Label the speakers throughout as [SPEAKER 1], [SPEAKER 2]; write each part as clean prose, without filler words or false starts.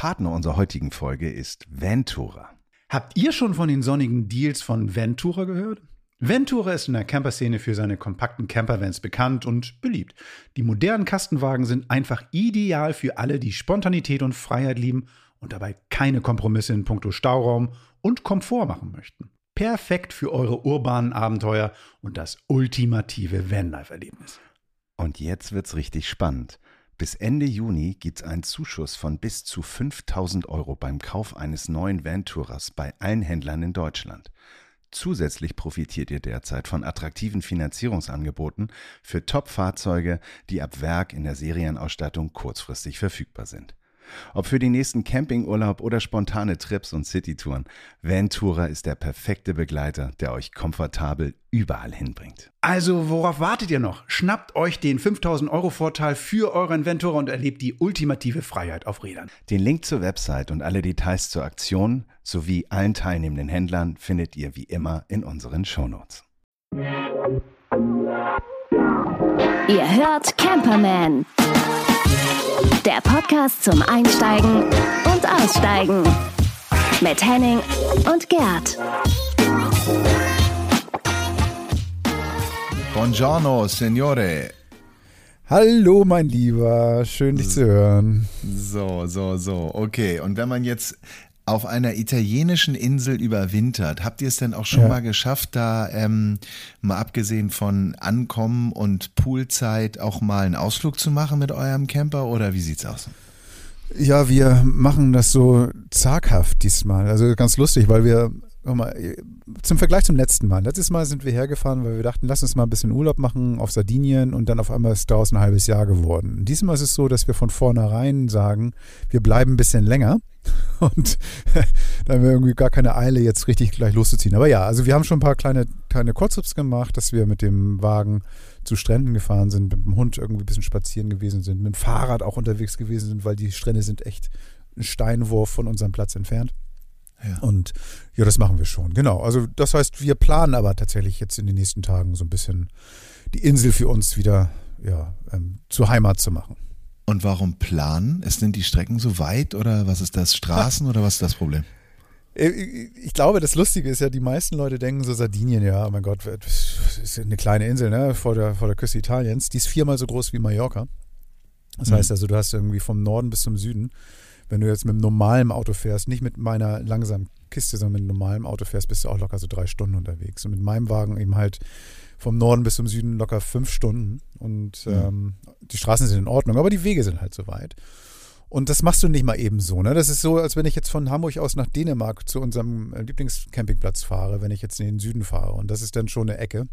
[SPEAKER 1] Partner unserer heutigen Folge ist Vantura.
[SPEAKER 2] Habt ihr schon von den sonnigen Deals von Vantura gehört? Vantura ist in der Camperszene für seine kompakten Campervans bekannt und beliebt. Die modernen Kastenwagen sind einfach ideal für alle, die Spontanität und Freiheit lieben und dabei keine Kompromisse in puncto Stauraum und Komfort machen möchten. Perfekt für eure urbanen Abenteuer und das ultimative Vanlife-Erlebnis.
[SPEAKER 1] Und jetzt wird's richtig spannend. Bis Ende Juni gibt's einen Zuschuss von bis zu 5.000 € beim Kauf eines neuen Vanturas bei allen Händlern in Deutschland. Zusätzlich profitiert ihr derzeit von attraktiven Finanzierungsangeboten für Top-Fahrzeuge, die ab Werk in der Serienausstattung kurzfristig verfügbar sind. Ob für den nächsten Campingurlaub oder spontane Trips und Citytouren, Vantura ist der perfekte Begleiter, der euch komfortabel überall hinbringt.
[SPEAKER 2] Also worauf wartet ihr noch? Schnappt euch den 5.000 € Vorteil für euren Vantura und erlebt die ultimative Freiheit auf Rädern.
[SPEAKER 1] Den Link zur Website und alle Details zur Aktion sowie allen teilnehmenden Händlern findet ihr wie immer in unseren Shownotes.
[SPEAKER 3] Ihr hört Camperman, der Podcast zum Einsteigen und Aussteigen mit Henning und Gerd.
[SPEAKER 4] Buongiorno, Signore.
[SPEAKER 5] Hallo, mein Lieber. Schön, dich zu hören.
[SPEAKER 4] So. Okay, und wenn man jetzt auf einer italienischen Insel überwintert, habt ihr es denn auch schon mal geschafft, da mal abgesehen von Ankommen und Poolzeit auch mal einen Ausflug zu machen mit eurem Camper oder wie sieht's aus?
[SPEAKER 5] Ja, wir machen das so zaghaft diesmal. Also ganz lustig, weil wir zum Vergleich zum letzten Mal. Letztes Mal sind wir hergefahren, weil wir dachten, lass uns mal ein bisschen Urlaub machen auf Sardinien und dann auf einmal ist daraus ein halbes Jahr geworden. Diesmal ist es so, dass wir von vornherein sagen, wir bleiben ein bisschen länger und da haben wir irgendwie gar keine Eile, jetzt richtig gleich loszuziehen. Aber ja, also wir haben schon ein paar kleine Kurztrips gemacht, dass wir mit dem Wagen zu Stränden gefahren sind, mit dem Hund irgendwie ein bisschen spazieren gewesen sind, mit dem Fahrrad auch unterwegs gewesen sind, weil die Strände sind echt ein Steinwurf von unserem Platz entfernt. Ja. Und ja, das machen wir schon, genau. Also das heißt, wir planen aber tatsächlich jetzt in den nächsten Tagen so ein bisschen die Insel für uns wieder zur Heimat zu machen.
[SPEAKER 4] Und warum planen? Sind die Strecken so weit oder was ist das? Straßen oder was ist das Problem?
[SPEAKER 5] Ich glaube, das Lustige ist ja, die meisten Leute denken so Sardinien, ja, oh mein Gott, das ist eine kleine Insel, ne, vor der Küste Italiens. Die ist 4-mal so groß wie Mallorca. Das heißt also, du hast irgendwie vom Norden bis zum Süden. Wenn du jetzt mit einem normalen Auto fährst, nicht mit meiner langsamen Kiste, sondern mit einem normalen Auto fährst, bist du auch locker so 3 Stunden unterwegs. Und mit meinem Wagen eben halt vom Norden bis zum Süden locker 5 Stunden. Und die Straßen sind in Ordnung, aber die Wege sind halt so weit. Und das machst du nicht mal eben so. Ne? Das ist so, als wenn ich jetzt von Hamburg aus nach Dänemark zu unserem Lieblingscampingplatz fahre, wenn ich jetzt in den Süden fahre. Und das ist dann schon eine Ecke.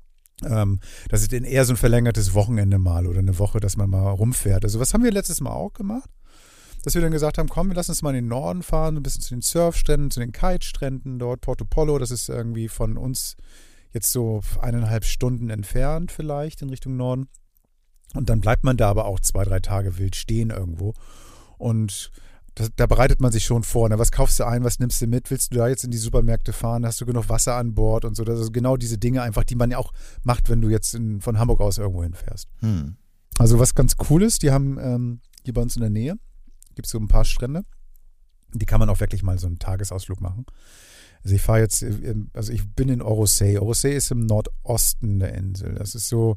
[SPEAKER 5] Das ist dann eher so ein verlängertes Wochenende mal oder eine Woche, dass man mal rumfährt. Also was haben wir letztes Mal auch gemacht? Dass wir dann gesagt haben, komm, wir lassen uns mal in den Norden fahren, ein bisschen zu den Surfstränden, zu den Kitestränden dort, Porto Pollo, das ist irgendwie von uns jetzt so 1,5 Stunden entfernt vielleicht in Richtung Norden. Und dann bleibt man da aber auch 2-3 Tage wild stehen irgendwo. Und da bereitet man sich schon vor. Ne? Was kaufst du ein, was nimmst du mit? Willst du da jetzt in die Supermärkte fahren? Hast du genug Wasser an Bord und so? Das ist genau diese Dinge einfach, die man ja auch macht, wenn du jetzt von Hamburg aus irgendwo hinfährst. Also was ganz cool ist, die haben hier bei uns in der Nähe, gibt es so ein paar Strände, die kann man auch wirklich mal so einen Tagesausflug machen. Also ich bin in Orosei. Orosei ist im Nordosten der Insel. Das ist so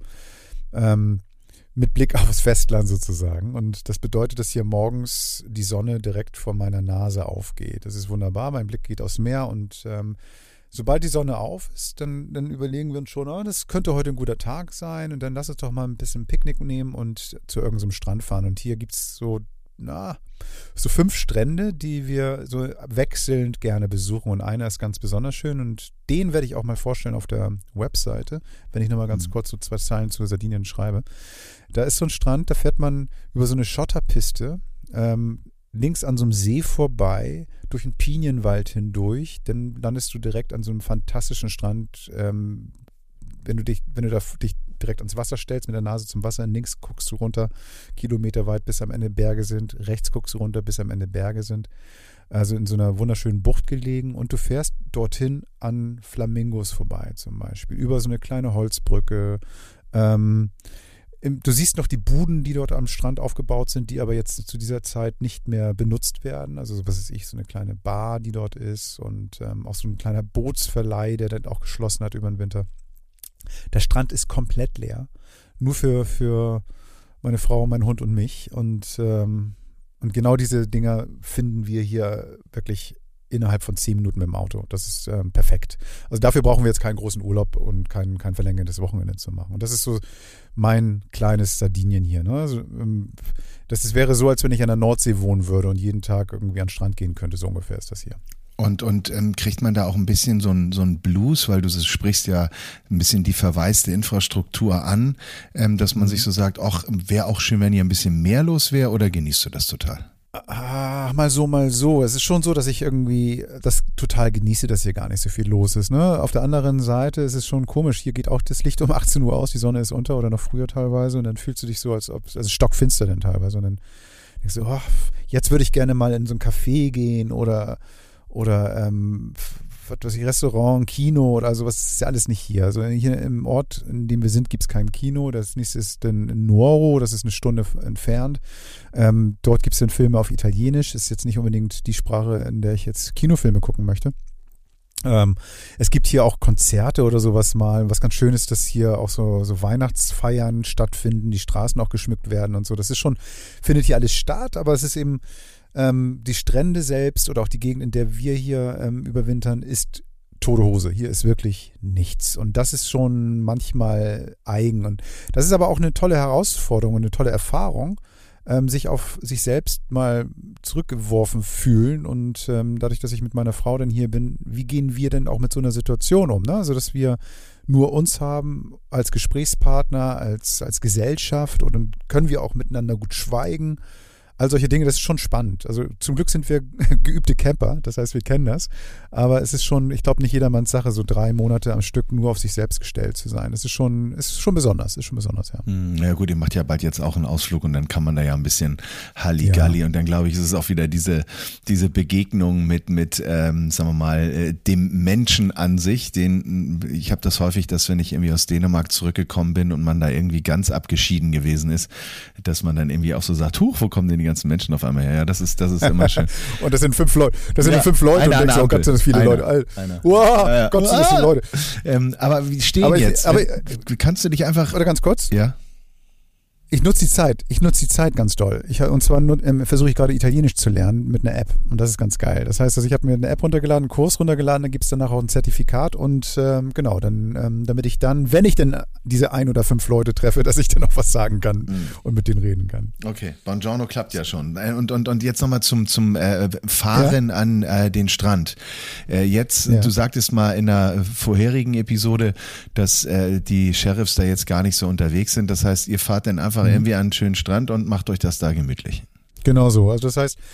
[SPEAKER 5] mit Blick aufs Festland sozusagen. Und das bedeutet, dass hier morgens die Sonne direkt vor meiner Nase aufgeht. Das ist wunderbar. Mein Blick geht aufs Meer und sobald die Sonne auf ist, dann überlegen wir uns schon, das könnte heute ein guter Tag sein und dann lass uns doch mal ein bisschen Picknick nehmen und zu irgendeinem Strand fahren. Und hier gibt es so 5 Strände, die wir so wechselnd gerne besuchen und einer ist ganz besonders schön und den werde ich auch mal vorstellen auf der Webseite, wenn ich nochmal ganz kurz so 2 Zeilen zu Sardinien schreibe. Da ist so ein Strand, da fährt man über so eine Schotterpiste links an so einem See vorbei, durch einen Pinienwald hindurch, dann landest du direkt an so einem fantastischen Strand, wenn du dich direkt ans Wasser stellst, mit der Nase zum Wasser, links guckst du runter, kilometerweit, bis am Ende Berge sind, rechts guckst du runter, bis am Ende Berge sind. Also in so einer wunderschönen Bucht gelegen und du fährst dorthin an Flamingos vorbei zum Beispiel, über so eine kleine Holzbrücke. Du siehst noch die Buden, die dort am Strand aufgebaut sind, die aber jetzt zu dieser Zeit nicht mehr benutzt werden. Also was weiß ich, so eine kleine Bar, die dort ist und auch so ein kleiner Bootsverleih, der dann auch geschlossen hat über den Winter. Der Strand ist komplett leer. Nur für meine Frau, meinen Hund und mich. Und genau diese Dinger finden wir hier wirklich innerhalb von 10 Minuten mit dem Auto. Das ist perfekt. Also dafür brauchen wir jetzt keinen großen Urlaub und kein verlängertes Wochenende zu machen. Und das ist so mein kleines Sardinien hier. Ne? Also, wäre so, als wenn ich an der Nordsee wohnen würde und jeden Tag irgendwie an den Strand gehen könnte. So ungefähr ist das hier.
[SPEAKER 4] Und kriegt man da auch ein bisschen so ein Blues, weil du sprichst ja ein bisschen die verwaiste Infrastruktur an, dass man sich so sagt, ach, wäre auch schön, wenn hier ein bisschen mehr los wäre, oder genießt du das total?
[SPEAKER 5] Mal so, mal so. Es ist schon so, dass ich irgendwie das total genieße, dass hier gar nicht so viel los ist. Ne? Auf der anderen Seite ist es schon komisch. Hier geht auch das Licht um 18 Uhr aus, die Sonne ist unter oder noch früher teilweise und dann fühlst du dich so, als ob, also stockfinster dann teilweise und dann denkst du, jetzt würde ich gerne mal in so ein Café gehen oder was weiß ich, Restaurant, Kino oder sowas, das ist ja alles nicht hier. Also hier im Ort, in dem wir sind, gibt es kein Kino. Das nächste ist in Nuoro, das ist eine Stunde entfernt. Dort gibt es dann Filme auf Italienisch. Das ist jetzt nicht unbedingt die Sprache, in der ich jetzt Kinofilme gucken möchte. Es gibt hier auch Konzerte oder sowas mal. Was ganz schön ist, dass hier auch so Weihnachtsfeiern stattfinden, die Straßen auch geschmückt werden und so. Das ist schon, findet hier alles statt, aber es ist eben die Strände selbst oder auch die Gegend, in der wir hier überwintern, ist tote Hose. Hier ist wirklich nichts. Und das ist schon manchmal eigen. Und das ist aber auch eine tolle Herausforderung und eine tolle Erfahrung, sich auf sich selbst mal zurückgeworfen fühlen. Und dadurch, dass ich mit meiner Frau dann hier bin, wie gehen wir denn auch mit so einer Situation um? Ne? Also, dass wir nur uns haben als Gesprächspartner, als Gesellschaft, und dann können wir auch miteinander gut schweigen. All solche Dinge, das ist schon spannend. Also zum Glück sind wir geübte Camper, das heißt, wir kennen das. Aber es ist schon, ich glaube, nicht jedermanns Sache, so 3 Monate am Stück nur auf sich selbst gestellt zu sein. Es ist schon besonders, ja.
[SPEAKER 4] Ja gut, ihr macht ja bald jetzt auch einen Ausflug und dann kann man da ja ein bisschen Halligalli. Ja. Und dann glaube ich, ist es auch wieder diese Begegnung mit sagen wir mal, dem Menschen an sich. Ich habe das häufig, dass wenn ich irgendwie aus Dänemark zurückgekommen bin und man da irgendwie ganz abgeschieden gewesen ist, dass man dann irgendwie auch so sagt, huch, wo kommen denn die ganzen Menschen auf einmal her? Ja, das ist immer schön.
[SPEAKER 5] Und das sind 5 Leute. Das sind 5 Leute und denkst, oh Gott, sind das viele Leute. Wow, Gott, sind das viele Leute.
[SPEAKER 4] Aber wie stehen jetzt? Kannst du dich einfach...
[SPEAKER 5] Oder ganz kurz?
[SPEAKER 4] Ja.
[SPEAKER 5] Ich nutze die Zeit ganz doll. Und zwar versuche ich gerade Italienisch zu lernen mit einer App. Und das ist ganz geil. Das heißt, ich habe mir eine App runtergeladen, einen Kurs runtergeladen, dann gibt es danach auch ein Zertifikat. Und genau, dann, damit ich dann, wenn ich denn diese 1 oder 5 Leute treffe, dass ich dann auch was sagen kann und mit denen reden kann.
[SPEAKER 4] Okay, Buongiorno klappt ja schon. Und jetzt nochmal zum Fahren an den Strand. Du sagtest mal in einer vorherigen Episode, dass die Sheriffs da jetzt gar nicht so unterwegs sind. Das heißt, ihr fahrt dann einfach irgendwie an einen schönen Strand und macht euch das da gemütlich.
[SPEAKER 5] Genau so. Also das heißt,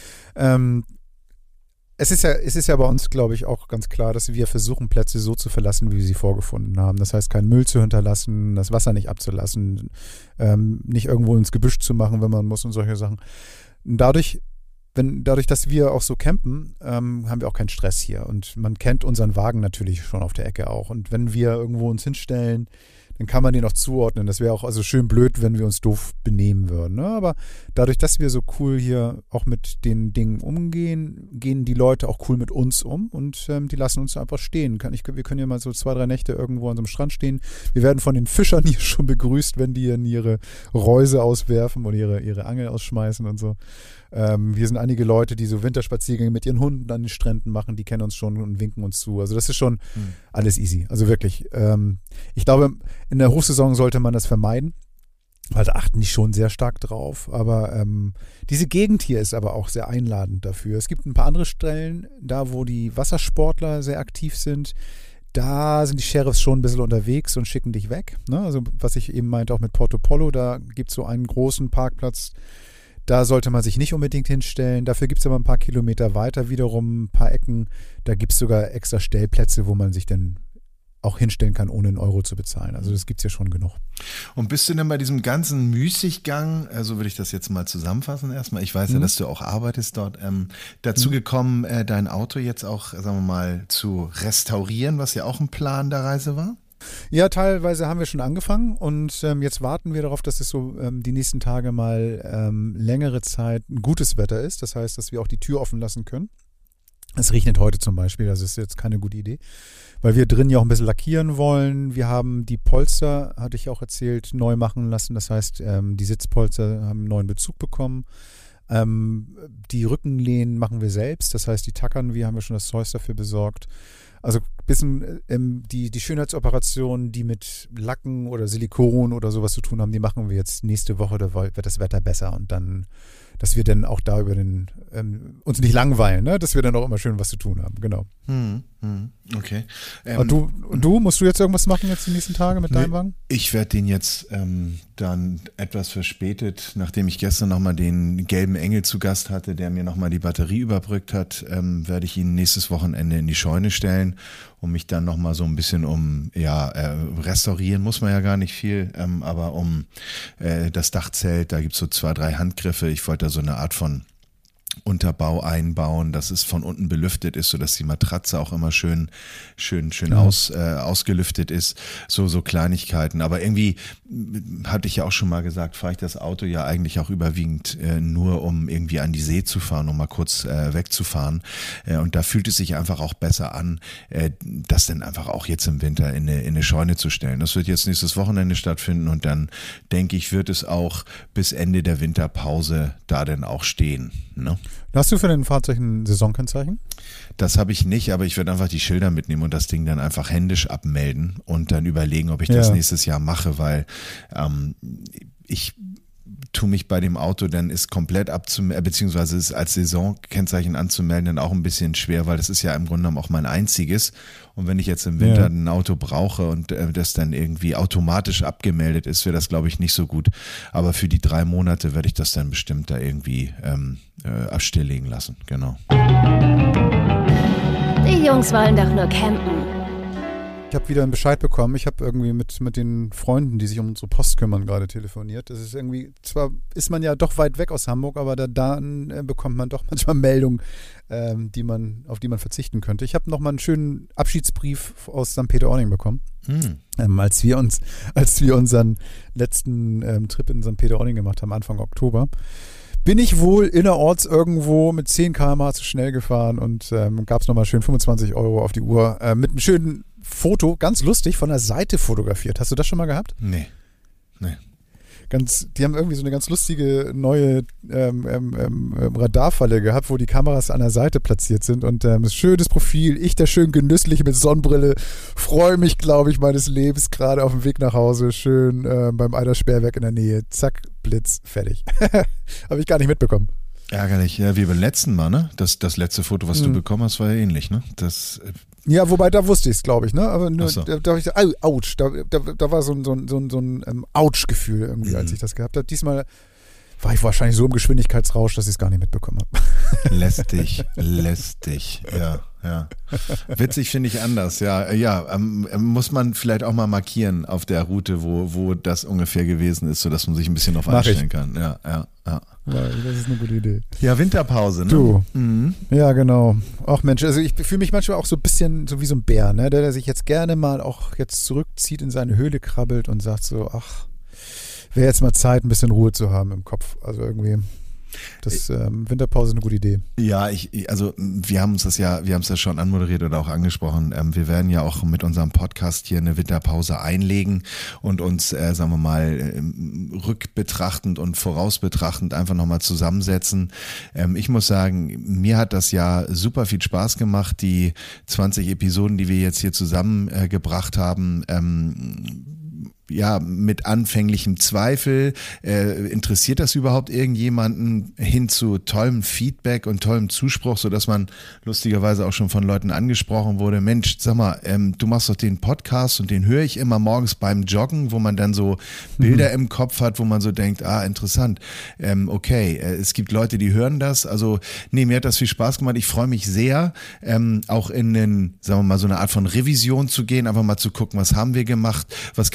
[SPEAKER 5] es ist ja bei uns, glaube ich, auch ganz klar, dass wir versuchen, Plätze so zu verlassen, wie wir sie vorgefunden haben. Das heißt, keinen Müll zu hinterlassen, das Wasser nicht abzulassen, nicht irgendwo ins Gebüsch zu machen, wenn man muss und solche Sachen. Dadurch, dass wir auch so campen, haben wir auch keinen Stress hier. Und man kennt unseren Wagen natürlich schon auf der Ecke auch. Und wenn wir irgendwo uns hinstellen, dann kann man den auch zuordnen. Das wäre auch also schön blöd, wenn wir uns doof benehmen würden. Ne? Aber dadurch, dass wir so cool hier auch mit den Dingen umgehen, gehen die Leute auch cool mit uns um und die lassen uns einfach stehen. Wir können ja mal so 2, 3 Nächte irgendwo an so einem Strand stehen. Wir werden von den Fischern hier schon begrüßt, wenn die ihre Reuse auswerfen oder ihre Angel ausschmeißen und so. Hier sind einige Leute, die so Winterspaziergänge mit ihren Hunden an den Stränden machen, die kennen uns schon und winken uns zu. Also das ist schon alles easy. Also wirklich. Ich glaube, in der Hochsaison sollte man das vermeiden, weil da achten die schon sehr stark drauf. Aber diese Gegend hier ist aber auch sehr einladend dafür. Es gibt ein paar andere Stellen, da wo die Wassersportler sehr aktiv sind. Da sind die Sheriffs schon ein bisschen unterwegs und schicken dich weg. Ne? Also was ich eben meinte, auch mit Porto Pollo, da gibt es so einen großen Parkplatz. Da sollte man sich nicht unbedingt hinstellen. Dafür gibt es aber ein paar Kilometer weiter wiederum ein paar Ecken. Da gibt es sogar extra Stellplätze, wo man sich dann auch hinstellen kann, ohne einen Euro zu bezahlen. Also das gibt es ja schon genug.
[SPEAKER 4] Und bist du denn bei diesem ganzen Müßiggang, so würde ich das jetzt mal zusammenfassen erstmal, ich weiß ja, dass du auch arbeitest dort, dazu gekommen, dein Auto jetzt auch, sagen wir mal, zu restaurieren, was ja auch ein Plan der Reise war?
[SPEAKER 5] Ja, teilweise haben wir schon angefangen und jetzt warten wir darauf, dass es so die nächsten Tage mal längere Zeit ein gutes Wetter ist. Das heißt, dass wir auch die Tür offen lassen können. Es regnet heute zum Beispiel, das ist jetzt keine gute Idee, weil wir drin ja auch ein bisschen lackieren wollen. Wir haben die Polster, hatte ich auch erzählt, neu machen lassen. Das heißt, die Sitzpolster haben einen neuen Bezug bekommen. Die Rückenlehnen machen wir selbst, das heißt, die tackern wir, haben wir schon das Zeug dafür besorgt. Also ein bisschen die Schönheitsoperationen, die mit Lacken oder Silikon oder sowas zu tun haben, die machen wir jetzt nächste Woche, da wird das Wetter besser und dann, dass wir dann auch da über uns nicht langweilen, ne? Dass wir dann auch immer schön was zu tun haben, genau.
[SPEAKER 4] Okay.
[SPEAKER 5] Musst du jetzt irgendwas machen jetzt die nächsten Tage mit deinem Wagen?
[SPEAKER 4] Ich werde den jetzt dann etwas verspätet, nachdem ich gestern nochmal den gelben Engel zu Gast hatte, der mir nochmal die Batterie überbrückt hat, werde ich ihn nächstes Wochenende in die Scheune stellen, um mich dann nochmal so ein bisschen restaurieren muss man ja gar nicht viel, aber um das Dachzelt, da gibt es so 2, 3 Handgriffe. Ich wollte da so eine Art von Unterbau einbauen, dass es von unten belüftet ist, sodass die Matratze auch immer schön ausgelüftet ist. So Kleinigkeiten. Aber irgendwie, hatte ich ja auch schon mal gesagt, fahre ich das Auto ja eigentlich auch überwiegend nur, um irgendwie an die See zu fahren, um mal kurz wegzufahren. Und da fühlt es sich einfach auch besser an, das dann einfach auch jetzt im Winter in eine Scheune zu stellen. Das wird jetzt nächstes Wochenende stattfinden und dann, denke ich, wird es auch bis Ende der Winterpause da dann auch stehen. Ne?
[SPEAKER 5] Hast du für dein Fahrzeug ein Saisonkennzeichen?
[SPEAKER 4] Das habe ich nicht, aber ich werde einfach die Schilder mitnehmen und das Ding dann einfach händisch abmelden und dann überlegen, ob ich das nächstes Jahr mache, weil ich tue mich bei dem Auto dann ist komplett beziehungsweise ist als Saisonkennzeichen anzumelden dann auch ein bisschen schwer, weil das ist ja im Grunde genommen auch mein einziges. Und wenn ich jetzt im Winter ein Auto brauche und das dann irgendwie automatisch abgemeldet ist, wäre das, glaube ich, nicht so gut. Aber für die 3 Monate werde ich das dann bestimmt da irgendwie stilllegen lassen. Genau.
[SPEAKER 3] Die Jungs wollen doch nur campen.
[SPEAKER 5] Ich habe wieder einen Bescheid bekommen. Ich habe irgendwie mit den Freunden, die sich um unsere Post kümmern, gerade telefoniert. Das ist irgendwie, zwar ist man ja doch weit weg aus Hamburg, aber da bekommt man doch manchmal Meldungen, auf die man verzichten könnte. Ich habe nochmal einen schönen Abschiedsbrief aus St. Peter-Ording bekommen. Als wir unseren letzten Trip in St. Peter-Ording gemacht haben, Anfang Oktober. Bin ich wohl innerorts irgendwo mit 10 km/h zu schnell gefahren und gab es nochmal schön 25 € auf die Uhr mit einem schönen Foto, ganz lustig, von der Seite fotografiert. Hast du das schon mal gehabt?
[SPEAKER 4] Nee.
[SPEAKER 5] Die haben irgendwie so eine ganz lustige neue Radarfalle gehabt, wo die Kameras an der Seite platziert sind und schönes Profil, ich da schön genüsslich mit Sonnenbrille, freue mich, glaube ich, meines Lebens, gerade auf dem Weg nach Hause, schön beim Eidersperrwerk in der Nähe, zack, Blitz, fertig. Habe ich gar nicht mitbekommen.
[SPEAKER 4] Ärgerlich, ja, wie beim letzten Mal, ne? Das letzte Foto, was du bekommen hast, war ja ähnlich, ne?
[SPEAKER 5] Ja, wobei, da wusste ich es, glaube ich, ne? Aber nur,
[SPEAKER 4] so.
[SPEAKER 5] da ich so, ouch, da war so ein Ouch-Gefühl irgendwie, als ich das gehabt habe. Diesmal war ich wahrscheinlich so im Geschwindigkeitsrausch, dass ich es gar nicht mitbekommen habe.
[SPEAKER 4] Lästig, ja. Witzig finde ich anders, ja. Muss man vielleicht auch mal markieren auf der Route, wo das ungefähr gewesen ist, sodass man sich ein bisschen drauf einstellen kann. Ja.
[SPEAKER 5] Ja, das ist eine gute Idee.
[SPEAKER 4] Ja, Winterpause, ne?
[SPEAKER 5] Du. Ja, genau. Ach Mensch, also ich fühle mich manchmal auch so ein bisschen so wie so ein Bär, ne? Der sich jetzt gerne mal auch jetzt zurückzieht, in seine Höhle krabbelt und sagt so, ach, wäre jetzt mal Zeit, ein bisschen Ruhe zu haben im Kopf. Also irgendwie, Winterpause ist eine gute Idee. Ja,
[SPEAKER 4] wir haben es ja schon anmoderiert oder auch angesprochen. Wir werden ja auch mit unserem Podcast hier eine Winterpause einlegen und uns, sagen wir mal, rückbetrachtend und vorausbetrachtend einfach nochmal zusammensetzen. Ich muss sagen, mir hat das ja super viel Spaß gemacht, die 20 Episoden, die wir jetzt hier zusammengebracht haben, mit anfänglichem Zweifel, interessiert das überhaupt irgendjemanden, hin zu tollem Feedback und tollem Zuspruch, sodass man lustigerweise auch schon von Leuten angesprochen wurde, Mensch, sag mal, du machst doch den Podcast und den höre ich immer morgens beim Joggen, wo man dann so Bilder im Kopf hat, wo man so denkt, interessant, okay, es gibt Leute, die hören das, also mir hat das viel Spaß gemacht, ich freue mich sehr, auch in sagen wir mal, so eine Art von Revision zu gehen, einfach mal zu gucken, was haben wir gemacht, was kann man vielleicht noch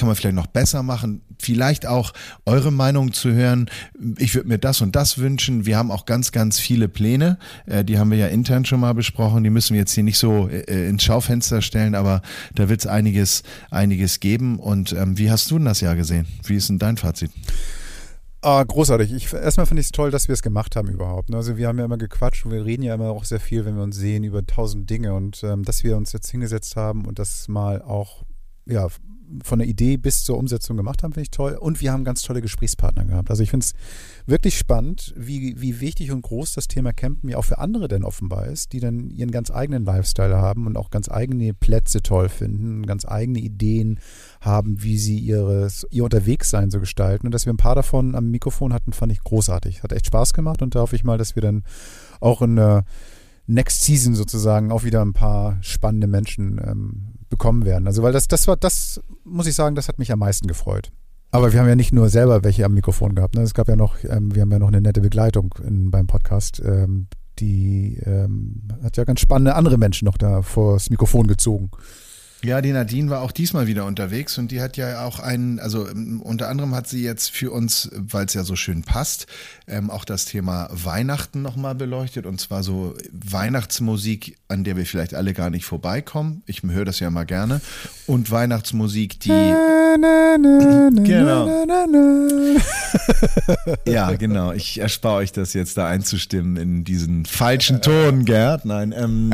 [SPEAKER 4] noch besser machen, vielleicht auch eure Meinung zu hören. Ich würde mir das und das wünschen. Wir haben auch ganz, ganz viele Pläne. Die haben wir ja intern schon mal besprochen. Die müssen wir jetzt hier nicht so ins Schaufenster stellen, aber da wird es einiges geben. Und wie hast du denn das Jahr gesehen? Wie ist denn dein Fazit?
[SPEAKER 5] Großartig. Erstmal finde ich es toll, dass wir es gemacht haben überhaupt. Also wir haben ja immer gequatscht und wir reden ja immer auch sehr viel, wenn wir uns sehen, über 1000 Dinge. Und dass wir uns jetzt hingesetzt haben und das mal auch von der Idee bis zur Umsetzung gemacht haben, finde ich toll. Und wir haben ganz tolle Gesprächspartner gehabt. Also ich finde es wirklich spannend, wie wichtig und groß das Thema Campen ja auch für andere denn offenbar ist, die dann ihren ganz eigenen Lifestyle haben und auch ganz eigene Plätze toll finden, ganz eigene Ideen haben, wie sie ihr Unterwegssein so gestalten. Und dass wir ein paar davon am Mikrofon hatten, fand ich großartig. Hat echt Spaß gemacht und da hoffe ich mal, dass wir dann auch in der Next Season sozusagen auch wieder ein paar spannende Menschen bekommen werden. Also weil das muss ich sagen, das hat mich am meisten gefreut. Aber wir haben ja nicht nur selber welche am Mikrofon gehabt. Ne? Es gab ja noch, wir haben ja noch eine nette Begleitung beim Podcast. Die hat ja ganz spannende andere Menschen noch da vors Mikrofon gezogen.
[SPEAKER 4] Ja, die Nadine war auch diesmal wieder unterwegs und die hat ja auch unter anderem hat sie jetzt für uns, weil es ja so schön passt, auch das Thema Weihnachten nochmal beleuchtet und zwar so Weihnachtsmusik, an der wir vielleicht alle gar nicht vorbeikommen. Ich höre das ja mal gerne. Und Weihnachtsmusik, die genau. Ja, genau. Ich erspare euch das jetzt da einzustimmen in diesen falschen Ton, Gerd. Nein,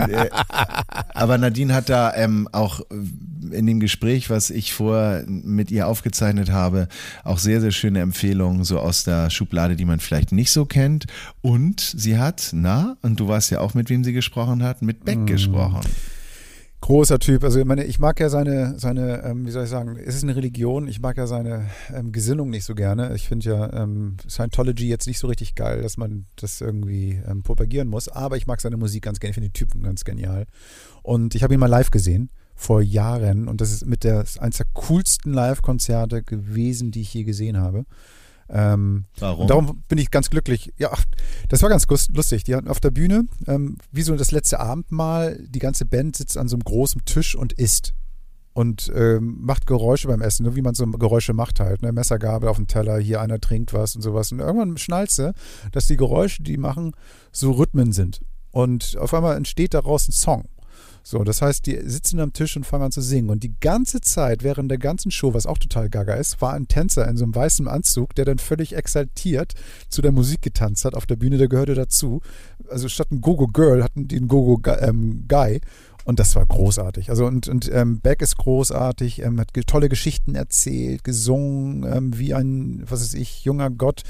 [SPEAKER 4] aber Nadine hat da auch in dem Gespräch, was ich vorher mit ihr aufgezeichnet habe, auch sehr, sehr schöne Empfehlungen so aus der Schublade, die man vielleicht nicht so kennt. Und sie hat, und du weißt ja auch, mit wem sie gesprochen hat, mit Beck gesprochen.
[SPEAKER 5] Großer Typ. Also ich mag ja seine, wie soll ich sagen, es ist eine Religion. Ich mag ja seine Gesinnung nicht so gerne. Ich finde ja Scientology jetzt nicht so richtig geil, dass man das irgendwie propagieren muss. Aber ich mag seine Musik ganz gerne. Ich finde die Typen ganz genial. Und ich habe ihn mal live gesehen vor Jahren und das ist eines der coolsten Live-Konzerte gewesen, die ich je gesehen habe.
[SPEAKER 4] Warum?
[SPEAKER 5] Und darum bin ich ganz glücklich. Ja, das war ganz lustig. Die hatten auf der Bühne, wie so das letzte Abendmahl, die ganze Band sitzt an so einem großen Tisch und isst. Und macht Geräusche beim Essen, ne, wie man so Geräusche macht halt. Ne? Messergabel auf dem Teller, hier einer trinkt was und sowas. Und irgendwann schnallst du, dass die Geräusche, die machen, so Rhythmen sind. Und auf einmal entsteht daraus ein Song. So, das heißt, die sitzen am Tisch und fangen an zu singen. Und die ganze Zeit, während der ganzen Show, was auch total gaga ist, war ein Tänzer in so einem weißen Anzug, der dann völlig exaltiert zu der Musik getanzt hat auf der Bühne, der gehörte dazu. Also statt ein Go-Go-Girl hatten die einen Go-Go-Guy. Und das war großartig. Also und Beck ist großartig, hat tolle Geschichten erzählt, gesungen, wie ein, was weiß ich, junger Gott.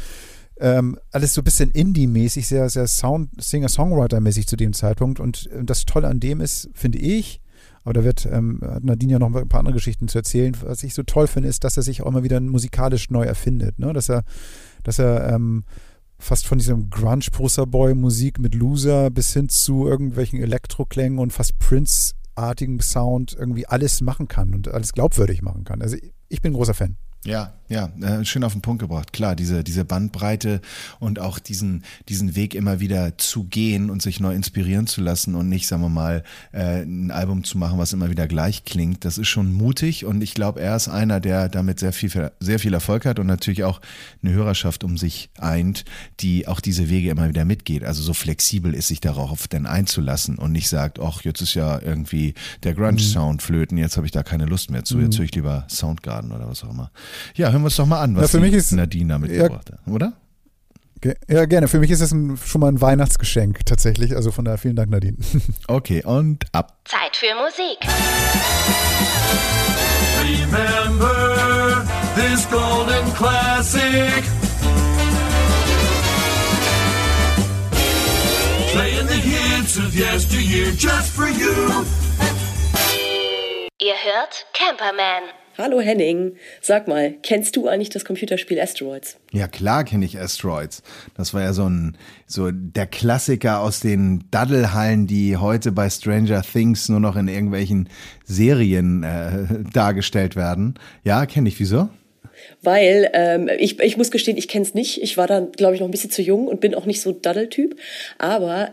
[SPEAKER 5] Alles so ein bisschen Indie-mäßig, sehr, sehr Singer-Songwriter-mäßig zu dem Zeitpunkt. Und das Tolle an dem ist, finde ich, aber da hat Nadine ja noch ein paar andere Geschichten zu erzählen, was ich so toll finde, ist, dass er sich auch immer wieder musikalisch neu erfindet. Ne? Dass er fast von diesem Grunge-Poster-Boy-Musik mit Loser bis hin zu irgendwelchen Elektroklängen und fast Prince-artigen Sound irgendwie alles machen kann und alles glaubwürdig machen kann. Also ich bin ein großer Fan.
[SPEAKER 4] Ja, schön auf den Punkt gebracht. Klar, diese Bandbreite und auch diesen Weg immer wieder zu gehen und sich neu inspirieren zu lassen und nicht, sagen wir mal, ein Album zu machen, was immer wieder gleich klingt. Das ist schon mutig und ich glaube, er ist einer, der damit sehr viel Erfolg hat und natürlich auch eine Hörerschaft um sich eint, die auch diese Wege immer wieder mitgeht. Also so flexibel ist, sich darauf denn einzulassen und nicht sagt, ach, jetzt ist ja irgendwie der Grunge-Sound flöten, jetzt habe ich da keine Lust mehr zu, jetzt höre ich lieber Soundgarden oder was auch immer. Ja, hören wir uns doch mal an, was Nadine da mitgebracht hat, oder?
[SPEAKER 5] Ja, gerne. Für mich ist es schon mal ein Weihnachtsgeschenk tatsächlich. Also von daher vielen Dank, Nadine.
[SPEAKER 4] Okay, und ab.
[SPEAKER 3] Zeit für Musik.
[SPEAKER 6] Remember this golden classic. Playing the hits of yesteryear just for you.
[SPEAKER 3] Ihr hört Camperman.
[SPEAKER 7] Hallo Henning, sag mal, kennst du eigentlich das Computerspiel Asteroids?
[SPEAKER 4] Ja, klar kenne ich Asteroids. Das war ja so der Klassiker aus den Daddelhallen, die heute bei Stranger Things nur noch in irgendwelchen Serien dargestellt werden. Ja, kenne ich. Wieso?
[SPEAKER 7] Weil ich muss gestehen, ich kenne es nicht. Ich war da, glaube ich, noch ein bisschen zu jung und bin auch nicht so Daddeltyp. Aber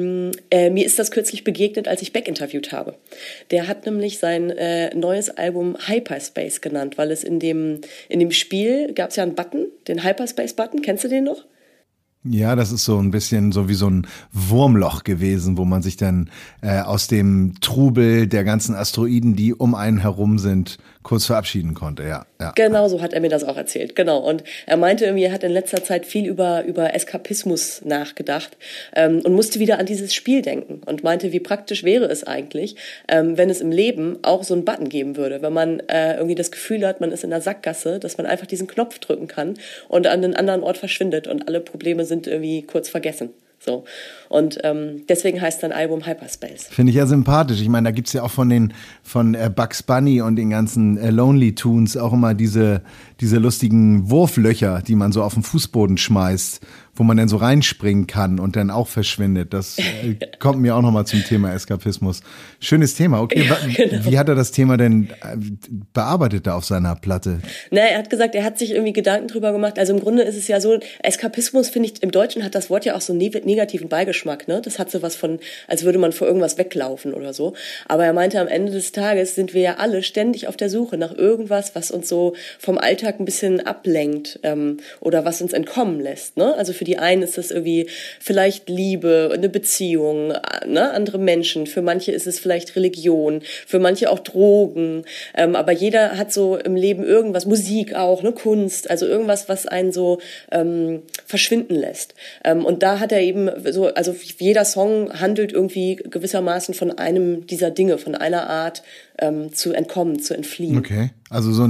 [SPEAKER 7] mir ist das kürzlich begegnet, als ich Beck interviewt habe. Der hat nämlich sein neues Album Hyperspace genannt, weil es in dem Spiel gab es ja einen Button, den Hyperspace-Button. Kennst du den noch?
[SPEAKER 4] Ja, das ist so ein bisschen so wie so ein Wurmloch gewesen, wo man sich dann aus dem Trubel der ganzen Asteroiden, die um einen herum sind, kurz verabschieden konnte. Ja.
[SPEAKER 7] Genau, so hat er mir das auch erzählt. Genau. Und er meinte irgendwie, er hat in letzter Zeit viel über Eskapismus nachgedacht und musste wieder an dieses Spiel denken und meinte, wie praktisch wäre es eigentlich, wenn es im Leben auch so einen Button geben würde, wenn man irgendwie das Gefühl hat, man ist in der Sackgasse, dass man einfach diesen Knopf drücken kann und an einen anderen Ort verschwindet und alle Probleme sind irgendwie kurz vergessen. So. Und deswegen heißt sein Album Hyperspace.
[SPEAKER 4] Finde ich ja sympathisch. Ich meine, da gibt's ja auch von Bugs Bunny und den ganzen Lonely Tunes auch immer diese lustigen Wurflöcher, die man so auf den Fußboden schmeißt, wo man dann so reinspringen kann und dann auch verschwindet. Das kommt mir auch nochmal zum Thema Eskapismus. Schönes Thema. Okay,
[SPEAKER 7] ja, genau.
[SPEAKER 4] Wie hat er das Thema denn bearbeitet da auf seiner Platte?
[SPEAKER 7] Na, er hat gesagt, er hat sich irgendwie Gedanken drüber gemacht. Also im Grunde ist es ja so, Eskapismus, finde ich, im Deutschen hat das Wort ja auch so einen negativen Beigeschmack. Ne? Das hat so was von, als würde man vor irgendwas weglaufen oder so. Aber er meinte, am Ende des Tages sind wir ja alle ständig auf der Suche nach irgendwas, was uns so vom Alltag ein bisschen ablenkt oder was uns entkommen lässt. Ne? Also für die einen ist das irgendwie vielleicht Liebe, eine Beziehung, ne? Andere Menschen. Für manche ist es vielleicht Religion, für manche auch Drogen. Aber jeder hat so im Leben irgendwas, Musik auch, ne? Kunst, also irgendwas, was einen so verschwinden lässt. Und da hat er eben so, also jeder Song handelt irgendwie gewissermaßen von einem dieser Dinge, von einer Art zu entkommen, zu entfliehen.
[SPEAKER 4] Okay, also so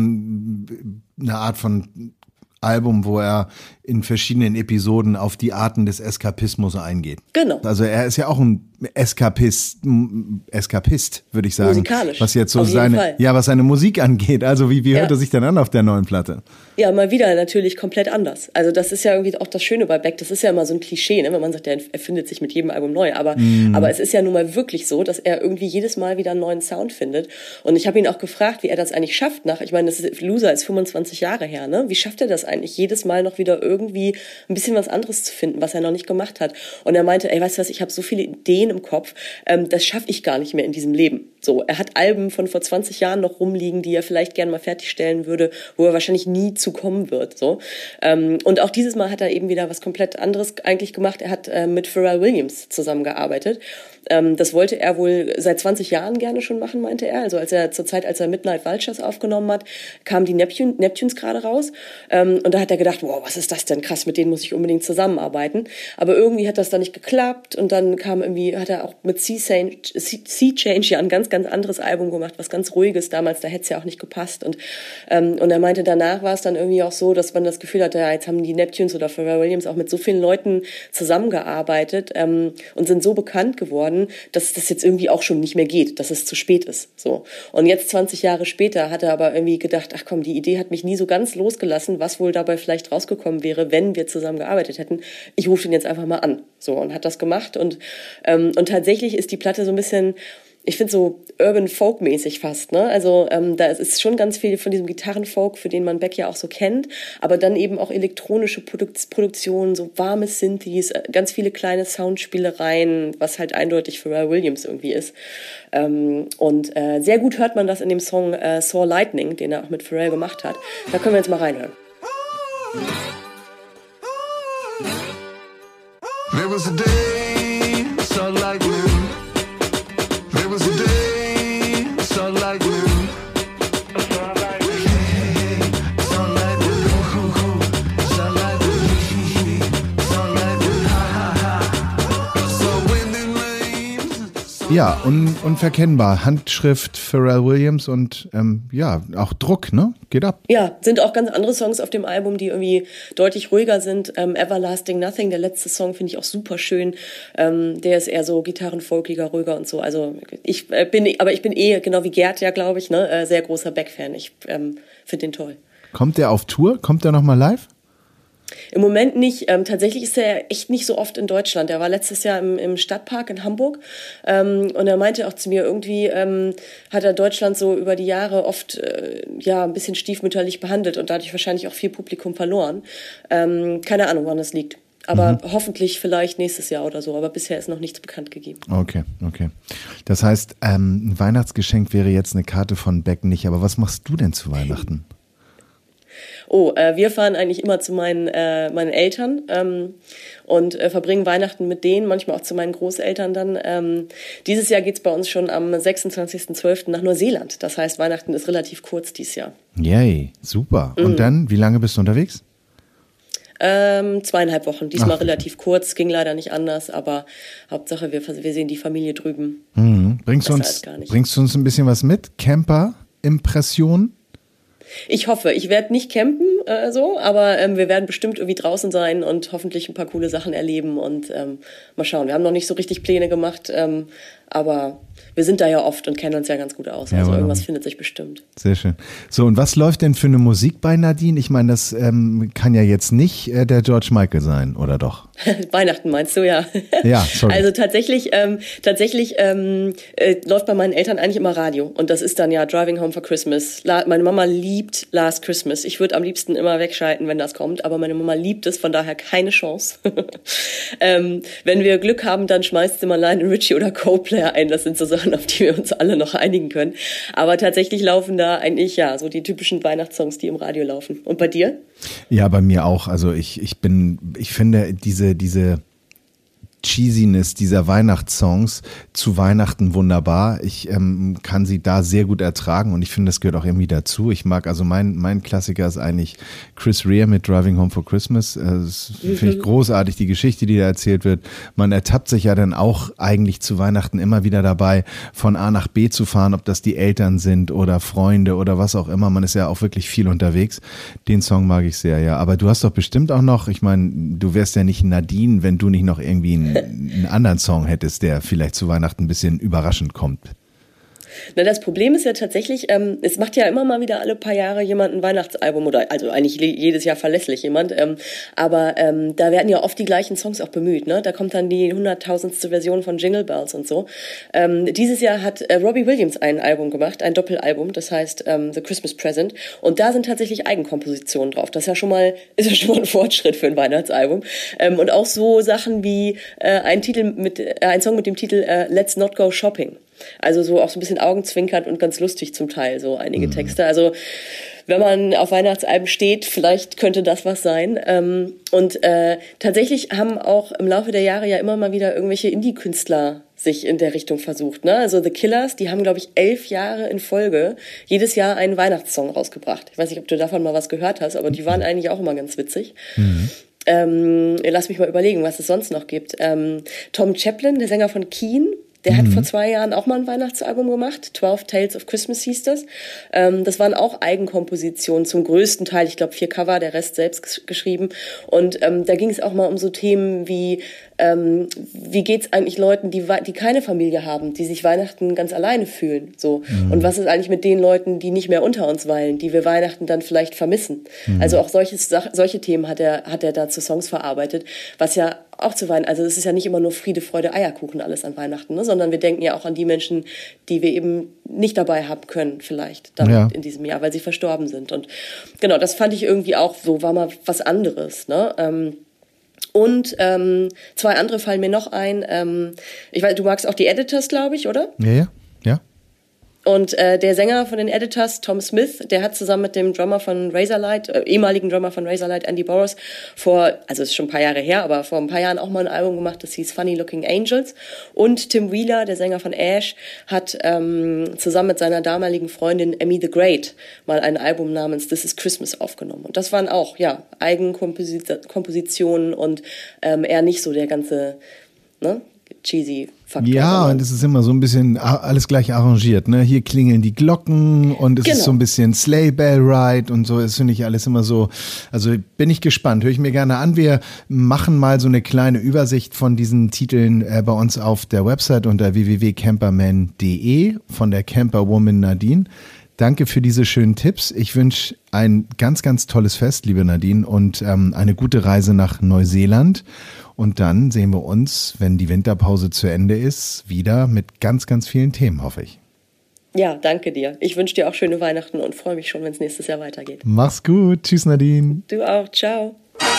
[SPEAKER 4] eine Art von Album, wo er in verschiedenen Episoden auf die Arten des Eskapismus eingeht.
[SPEAKER 7] Genau.
[SPEAKER 4] Also er ist ja auch ein Eskapist, würde ich sagen.
[SPEAKER 7] Musikalisch.
[SPEAKER 4] Was jetzt so
[SPEAKER 7] auf jeden Fall.
[SPEAKER 4] was seine Musik angeht. Also wie hört er sich denn an auf der neuen Platte?
[SPEAKER 7] Ja, mal wieder natürlich komplett anders. Also das ist ja irgendwie auch das Schöne bei Beck. Das ist ja immer so ein Klischee, ne? Wenn man sagt, er erfindet sich mit jedem Album neu. Aber es ist ja nun mal wirklich so, dass er irgendwie jedes Mal wieder einen neuen Sound findet. Und ich habe ihn auch gefragt, wie er das eigentlich schafft. Ich meine, Loser ist 25 Jahre her, ne? Wie schafft er das eigentlich, jedes Mal noch wieder irgendwie ein bisschen was anderes zu finden, was er noch nicht gemacht hat? Und er meinte, ey, weißt du was, ich habe so viele Ideen im Kopf, das schaffe ich gar nicht mehr in diesem Leben. So, er hat Alben von vor 20 Jahren noch rumliegen, die er vielleicht gerne mal fertigstellen würde, wo er wahrscheinlich nie zu kommen wird. So. Und auch dieses Mal hat er eben wieder was komplett anderes eigentlich gemacht. Er hat mit Pharrell Williams zusammengearbeitet. Das wollte er wohl seit 20 Jahren gerne schon machen, meinte er. Also als er Midnight Vultures aufgenommen hat, kamen die Neptunes gerade raus. Und da hat er gedacht, wow, was ist das denn krass, mit denen muss ich unbedingt zusammenarbeiten. Aber irgendwie hat das dann nicht geklappt und dann hat er auch mit Sea Change ja ein ganz anderes Album gemacht, was ganz ruhiges damals, da hätte es ja auch nicht gepasst. Und er meinte, danach war es dann irgendwie auch so, dass man das Gefühl hatte, ja, jetzt haben die Neptunes oder Pharrell Williams auch mit so vielen Leuten zusammengearbeitet und sind so bekannt geworden, dass das jetzt irgendwie auch schon nicht mehr geht, dass es zu spät ist. So. Und jetzt 20 Jahre später hat er aber irgendwie gedacht, ach komm, die Idee hat mich nie so ganz losgelassen, was wohl dabei vielleicht rausgekommen wäre, wenn wir zusammen gearbeitet hätten. Ich rufe den jetzt einfach mal an. So, und hat das gemacht und tatsächlich ist die Platte so ein bisschen, ich finde so Urban Folk mäßig fast, ne? Also da ist schon ganz viel von diesem Gitarrenfolk, für den man Beck ja auch so kennt, aber dann eben auch elektronische Produktionen, so warme Synthes, ganz viele kleine Soundspielereien, was halt eindeutig Pharrell Williams irgendwie ist. Und sehr gut hört man das in dem Song Saw Lightning, den er auch mit Pharrell gemacht hat. Da können wir jetzt mal reinhören.
[SPEAKER 6] There was a day, saw lightning. There was a day, saw lightning. Saw lightning. Saw lightning. Saw lightning. Saw lightning. Ha ha ha. So wind and rain.
[SPEAKER 4] Ja, unverkennbar. Handschrift Pharrell Williams und auch Druck, ne? Geht ab.
[SPEAKER 7] Ja, sind auch ganz andere Songs auf dem Album, die irgendwie deutlich ruhiger sind. Everlasting Nothing, der letzte Song, finde ich auch super schön. Der ist eher so gitarrenfolkiger, ruhiger und so. Also ich bin genau wie Gerd, ja, glaube ich, ne, sehr großer Beck-Fan. Ich finde den toll.
[SPEAKER 4] Kommt der auf Tour? Kommt der nochmal live?
[SPEAKER 7] Im Moment nicht. Tatsächlich ist er echt nicht so oft in Deutschland. Er war letztes Jahr im Stadtpark in Hamburg und er meinte auch zu mir, irgendwie hat er Deutschland so über die Jahre oft ein bisschen stiefmütterlich behandelt und dadurch wahrscheinlich auch viel Publikum verloren. Keine Ahnung, woran das liegt. Aber hoffentlich vielleicht nächstes Jahr oder so. Aber bisher ist noch nichts bekannt gegeben.
[SPEAKER 4] Okay. Das heißt, ein Weihnachtsgeschenk wäre jetzt eine Karte von Beck nicht. Aber was machst du denn zu Weihnachten?
[SPEAKER 7] Wir fahren eigentlich immer zu meinen Eltern und verbringen Weihnachten mit denen, manchmal auch zu meinen Großeltern dann. Dieses Jahr geht's bei uns schon am 26.12. nach Neuseeland. Das heißt, Weihnachten ist relativ kurz dieses Jahr.
[SPEAKER 4] Yay, super. Und dann, wie lange bist du unterwegs?
[SPEAKER 7] 2,5 Wochen. Diesmal relativ kurz, ging leider nicht anders, aber Hauptsache wir sehen die Familie drüben.
[SPEAKER 4] Bringst du uns ein bisschen was mit? Camper-Impression?
[SPEAKER 7] Ich hoffe, ich werde nicht campen, aber wir werden bestimmt irgendwie draußen sein und hoffentlich ein paar coole Sachen erleben und mal schauen. Wir haben noch nicht so richtig Pläne gemacht, aber wir sind da ja oft und kennen uns ja ganz gut aus. Also irgendwas findet sich bestimmt.
[SPEAKER 4] Sehr schön. So, und was läuft denn für eine Musik bei Nadine? Ich meine, das kann ja jetzt nicht der George Michael sein, oder doch?
[SPEAKER 7] Weihnachten meinst du, ja.
[SPEAKER 4] Ja, sorry.
[SPEAKER 7] Also tatsächlich läuft bei meinen Eltern eigentlich immer Radio. Und das ist dann ja Driving Home for Christmas. Meine Mama liebt Last Christmas. Ich würde am liebsten immer wegschalten, wenn das kommt. Aber meine Mama liebt es, von daher keine Chance. Wenn wir Glück haben, dann schmeißt sie mal Lionel Richie oder Coldplay ein. Das sind so Sachen, auf die wir uns alle noch einigen können. Aber tatsächlich laufen da eigentlich so die typischen Weihnachtssongs, die im Radio laufen. Und bei dir?
[SPEAKER 4] Ja, bei mir auch. Also ich finde diese Cheesiness dieser Weihnachtssongs zu Weihnachten wunderbar. Ich kann sie da sehr gut ertragen und ich finde, das gehört auch irgendwie dazu. Ich mag, also mein Klassiker ist eigentlich Chris Rea mit Driving Home for Christmas. Das finde ich großartig, die Geschichte, die da erzählt wird. Man ertappt sich ja dann auch eigentlich zu Weihnachten immer wieder dabei, von A nach B zu fahren, ob das die Eltern sind oder Freunde oder was auch immer. Man ist ja auch wirklich viel unterwegs. Den Song mag ich sehr, ja. Aber du hast doch bestimmt auch noch, ich meine, du wärst ja nicht Nadine, wenn du nicht noch irgendwie einen anderen Song hättest, der vielleicht zu Weihnachten ein bisschen überraschend kommt.
[SPEAKER 7] Na, das Problem ist ja tatsächlich, es macht ja immer mal wieder alle paar Jahre jemand ein Weihnachtsalbum oder also eigentlich jedes Jahr verlässlich jemand, aber da werden ja oft die gleichen Songs auch bemüht, ne? Da kommt dann die 100.000. Version von Jingle Bells und so. Dieses Jahr hat Robbie Williams ein Album gemacht, ein Doppelalbum, das heißt The Christmas Present, und da sind tatsächlich Eigenkompositionen drauf. Das ist ja schon mal ein Fortschritt für ein Weihnachtsalbum. Und auch so Sachen wie ein Song mit dem Titel Let's Not Go Shopping. Also so auch so ein bisschen augenzwinkernd und ganz lustig zum Teil, so einige Texte. Also wenn man auf Weihnachtsalben steht, vielleicht könnte das was sein. Und tatsächlich haben auch im Laufe der Jahre ja immer mal wieder irgendwelche Indie-Künstler sich in der Richtung versucht, ne? Also The Killers, die haben, glaube ich, 11 Jahre in Folge jedes Jahr einen Weihnachtssong rausgebracht. Ich weiß nicht, ob du davon mal was gehört hast, aber die waren eigentlich auch immer ganz witzig. Lass mich mal überlegen, was es sonst noch gibt. Tom Chaplin, der Sänger von Keane, der hat vor 2 Jahren auch mal ein Weihnachtsalbum gemacht. 12 Tales of Christmas hieß das. Das waren auch Eigenkompositionen zum größten Teil. Ich glaube 4 Cover, der Rest selbst geschrieben. Und da ging es auch mal um so Themen wie geht's eigentlich Leuten, die keine Familie haben, die sich Weihnachten ganz alleine fühlen, so. Und was ist eigentlich mit den Leuten, die nicht mehr unter uns weilen, die wir Weihnachten dann vielleicht vermissen? Also auch solche Themen hat er da zu Songs verarbeitet, was ja auch zu Weihnachten, also es ist ja nicht immer nur Friede, Freude, Eierkuchen alles an Weihnachten, ne? Sondern wir denken ja auch an die Menschen, die wir eben nicht dabei haben können, vielleicht dann in diesem Jahr, weil sie verstorben sind. Und genau, das fand ich irgendwie auch so, war mal was anderes, ne? Und 2 andere fallen mir noch ein. Ich weiß, du magst auch die Editors, glaube ich, oder?
[SPEAKER 4] Ja.
[SPEAKER 7] Und der Sänger von den Editors, Tom Smith, der hat zusammen mit dem Drummer von Razorlight, ehemaligen Drummer von Razorlight, Andy Burroughs, also ist schon ein paar Jahre her, aber vor ein paar Jahren auch mal ein Album gemacht, das hieß Funny Looking Angels. Und Tim Wheeler, der Sänger von Ash, hat zusammen mit seiner damaligen Freundin Emmy the Great mal ein Album namens This is Christmas aufgenommen. Und das waren auch, Eigenkompositionen und eher nicht so der ganze, ne, cheesy Faktor.
[SPEAKER 4] Ja, und es ist immer so ein bisschen alles gleich arrangiert, ne? Hier klingeln die Glocken und es ist so ein bisschen Sleigh Bell Ride und so. Das finde ich alles immer so. Also bin ich gespannt. Höre ich mir gerne an. Wir machen mal so eine kleine Übersicht von diesen Titeln bei uns auf der Website unter www.camperman.de von der Camperwoman Nadine. Danke für diese schönen Tipps. Ich wünsche ein ganz, ganz tolles Fest, liebe Nadine, und eine gute Reise nach Neuseeland. Und dann sehen wir uns, wenn die Winterpause zu Ende ist, wieder mit ganz, ganz vielen Themen, hoffe ich.
[SPEAKER 7] Ja, danke dir. Ich wünsche dir auch schöne Weihnachten und freue mich schon, wenn es nächstes Jahr weitergeht.
[SPEAKER 4] Mach's gut. Tschüss, Nadine.
[SPEAKER 7] Du auch. Ciao.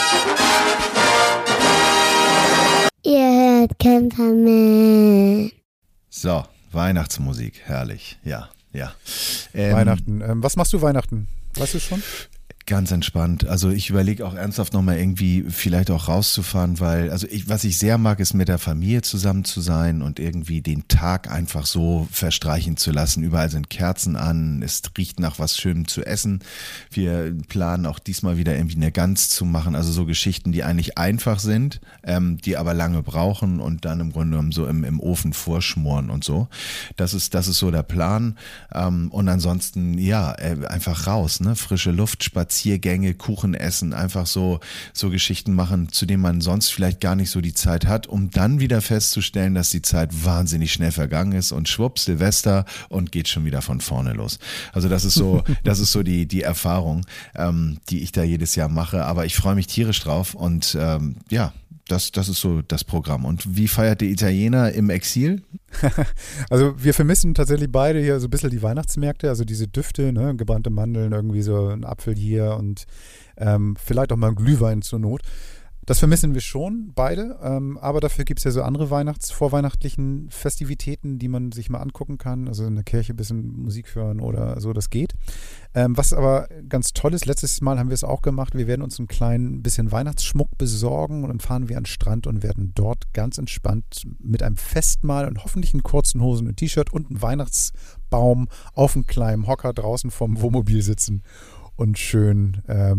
[SPEAKER 3] Ihr hört Camperman.
[SPEAKER 4] So, Weihnachtsmusik. Herrlich. Ja.
[SPEAKER 5] Weihnachten. Was machst du Weihnachten? Weißt du schon?
[SPEAKER 4] Ganz entspannt. Also ich überlege auch ernsthaft nochmal irgendwie vielleicht auch rauszufahren, weil, also was ich sehr mag, ist mit der Familie zusammen zu sein und irgendwie den Tag einfach so verstreichen zu lassen. Überall sind Kerzen an, es riecht nach was Schönem zu essen. Wir planen auch diesmal wieder irgendwie eine Gans zu machen, also so Geschichten, die eigentlich einfach sind, die aber lange brauchen und dann im Grunde genommen so im Ofen vorschmoren und so. Das ist so der Plan. Und ansonsten, ja, einfach raus, ne? Frische Luft, Spaziergänge, Kuchen essen, einfach so Geschichten machen, zu denen man sonst vielleicht gar nicht so die Zeit hat, um dann wieder festzustellen, dass die Zeit wahnsinnig schnell vergangen ist und schwupps, Silvester und geht schon wieder von vorne los. Also das ist so die Erfahrung, die ich da jedes Jahr mache, aber ich freue mich tierisch drauf und ja, das ist so das Programm. Und wie feiert der Italiener im Exil?
[SPEAKER 5] Also wir vermissen tatsächlich beide hier so ein bisschen die Weihnachtsmärkte, also diese Düfte, ne, gebrannte Mandeln, irgendwie so ein Apfel hier und vielleicht auch mal ein Glühwein zur Not. Das vermissen wir schon, beide, aber dafür gibt es ja so andere vorweihnachtlichen Festivitäten, die man sich mal angucken kann, also in der Kirche ein bisschen Musik hören oder so, das geht. Was aber ganz toll ist, letztes Mal haben wir es auch gemacht, wir werden uns ein klein bisschen Weihnachtsschmuck besorgen und dann fahren wir an den Strand und werden dort ganz entspannt mit einem Festmahl und hoffentlich in kurzen Hosen und T-Shirt und einem Weihnachtsbaum auf einem kleinen Hocker draußen vom Wohnmobil sitzen und schön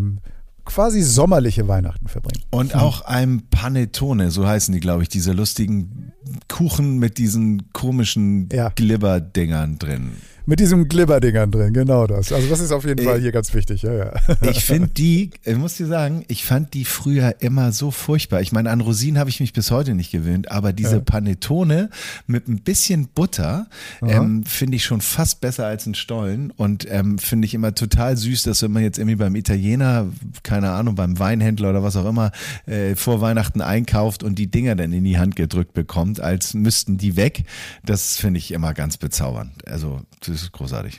[SPEAKER 5] quasi sommerliche Weihnachten verbringen.
[SPEAKER 4] Und auch ein Panettone, so heißen die, glaube ich, diese lustigen Kuchen mit diesen komischen Glibberdingern drin.
[SPEAKER 5] Mit diesen Glibberdingern drin, genau das. Also das ist auf jeden Fall hier ganz wichtig. Ja.
[SPEAKER 4] Ich finde ich muss dir sagen, ich fand die früher immer so furchtbar. Ich meine, an Rosinen habe ich mich bis heute nicht gewöhnt, aber diese Panettone mit ein bisschen Butter finde ich schon fast besser als ein Stollen und finde ich immer total süß, dass wenn man jetzt irgendwie beim Italiener, keine Ahnung, beim Weinhändler oder was auch immer, vor Weihnachten einkauft und die Dinger dann in die Hand gedrückt bekommt, als müssten die weg. Das finde ich immer ganz bezaubernd. Also das ist großartig.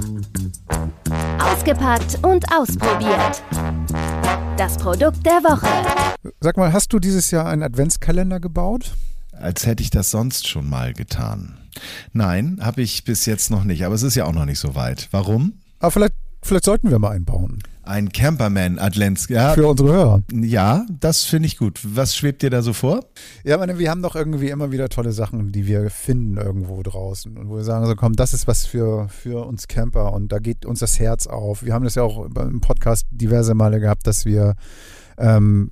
[SPEAKER 3] Ausgepackt und ausprobiert. Das Produkt der Woche.
[SPEAKER 5] Sag mal, hast du dieses Jahr einen Adventskalender gebaut?
[SPEAKER 4] Als hätte ich das sonst schon mal getan. Nein, habe ich bis jetzt noch nicht, aber es ist ja auch noch nicht so weit. Warum?
[SPEAKER 5] Aber vielleicht sollten wir mal einbauen.
[SPEAKER 4] Ein Camperman-Advents, ja.
[SPEAKER 5] Für unsere Hörer.
[SPEAKER 4] Ja, das finde ich gut. Was schwebt dir da so vor?
[SPEAKER 5] Ja, meine, wir haben doch irgendwie immer wieder tolle Sachen, die wir finden irgendwo draußen. Und wo wir sagen, so komm, das ist was für uns Camper und da geht uns das Herz auf. Wir haben das ja auch im Podcast diverse Male gehabt, dass wir so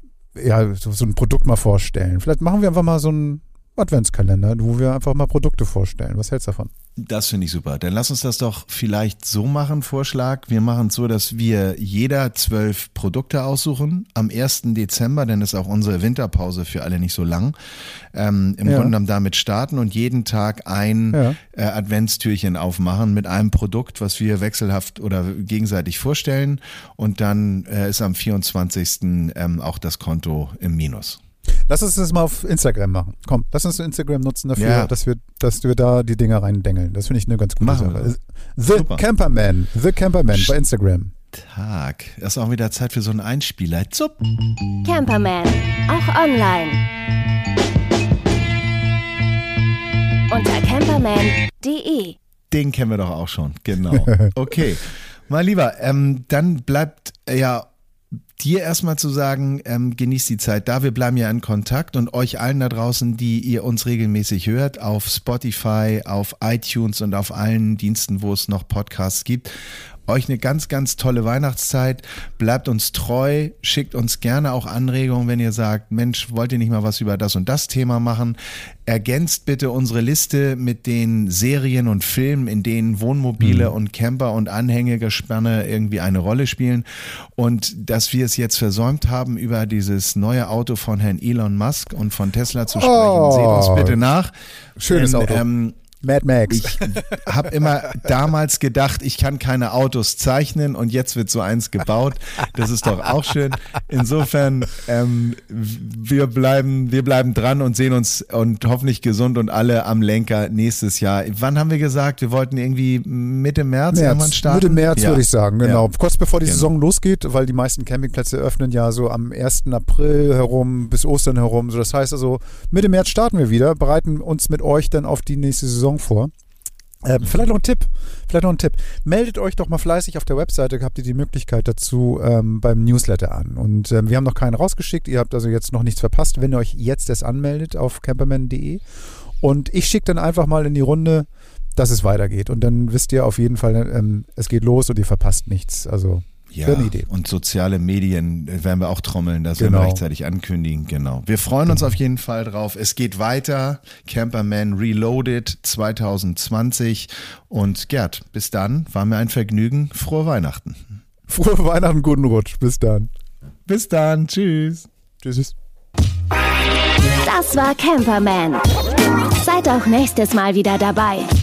[SPEAKER 5] ein Produkt mal vorstellen. Vielleicht machen wir einfach mal so einen Adventskalender, wo wir einfach mal Produkte vorstellen. Was hältst du davon?
[SPEAKER 4] Das finde ich super. Dann lass uns das doch vielleicht so machen, Vorschlag. Wir machen es so, dass wir jeder 12 Produkte aussuchen am 1. Dezember, denn ist auch unsere Winterpause für alle nicht so lang. Im Grunde genommen damit starten und jeden Tag ein Adventstürchen aufmachen mit einem Produkt, was wir wechselhaft oder gegenseitig vorstellen. Und dann ist am 24. Auch das Konto im Minus.
[SPEAKER 5] Lass uns das mal auf Instagram machen. Komm, lass uns Instagram nutzen dafür, dass wir da die Dinger reindengeln. Das finde ich eine ganz gute Sache. The Camperman bei Instagram.
[SPEAKER 4] Tag. Das ist auch wieder Zeit für so einen Einspieler. Zup.
[SPEAKER 3] Camperman, auch online. Unter camperman.de.
[SPEAKER 4] Den kennen wir doch auch schon, genau. Okay, mein Lieber, dann bleibt dir erstmal zu sagen, genießt die Zeit da. Wir bleiben ja in Kontakt und euch allen da draußen, die ihr uns regelmäßig hört, auf Spotify, auf iTunes und auf allen Diensten, wo es noch Podcasts gibt. Euch eine ganz, ganz tolle Weihnachtszeit. Bleibt uns treu, schickt uns gerne auch Anregungen, wenn ihr sagt, Mensch, wollt ihr nicht mal was über das und das Thema machen? Ergänzt bitte unsere Liste mit den Serien und Filmen, in denen Wohnmobile und Camper und Anhängegespanne irgendwie eine Rolle spielen. Und dass wir es jetzt versäumt haben, über dieses neue Auto von Herrn Elon Musk und von Tesla zu sprechen, seht uns bitte nach.
[SPEAKER 5] Schönes Auto. Mad Max.
[SPEAKER 4] Ich habe immer damals gedacht, ich kann keine Autos zeichnen und jetzt wird so eins gebaut. Das ist doch auch schön. Insofern, wir bleiben dran und sehen uns und hoffentlich gesund und alle am Lenker nächstes Jahr. Wann haben wir gesagt? Wir wollten irgendwie Mitte März irgendwann starten?
[SPEAKER 5] Mitte März würde ich sagen, genau.
[SPEAKER 4] Ja.
[SPEAKER 5] Kurz bevor die Saison losgeht, weil die meisten Campingplätze öffnen ja so am 1. April herum bis Ostern herum. So, das heißt also, Mitte März starten wir wieder, bereiten uns mit euch dann auf die nächste Saison vor. Vielleicht noch ein Tipp. Meldet euch doch mal fleißig auf der Webseite, habt ihr die Möglichkeit dazu beim Newsletter an. Und wir haben noch keinen rausgeschickt, ihr habt also jetzt noch nichts verpasst, wenn ihr euch jetzt erst anmeldet auf camperman.de. Und ich schicke dann einfach mal in die Runde, dass es weitergeht. Und dann wisst ihr auf jeden Fall, es geht los und ihr verpasst nichts. Also
[SPEAKER 4] ja,
[SPEAKER 5] eine Idee.
[SPEAKER 4] Und soziale Medien werden wir auch trommeln, das werden wir rechtzeitig ankündigen. Genau. Wir freuen uns auf jeden Fall drauf. Es geht weiter. Camperman Reloaded 2020. Und Gerd, bis dann. War mir ein Vergnügen. Frohe Weihnachten.
[SPEAKER 5] Frohe Weihnachten, guten Rutsch. Bis dann.
[SPEAKER 4] Bis dann. Tschüss.
[SPEAKER 5] Tschüss.
[SPEAKER 3] Das war Camperman. Seid auch nächstes Mal wieder dabei.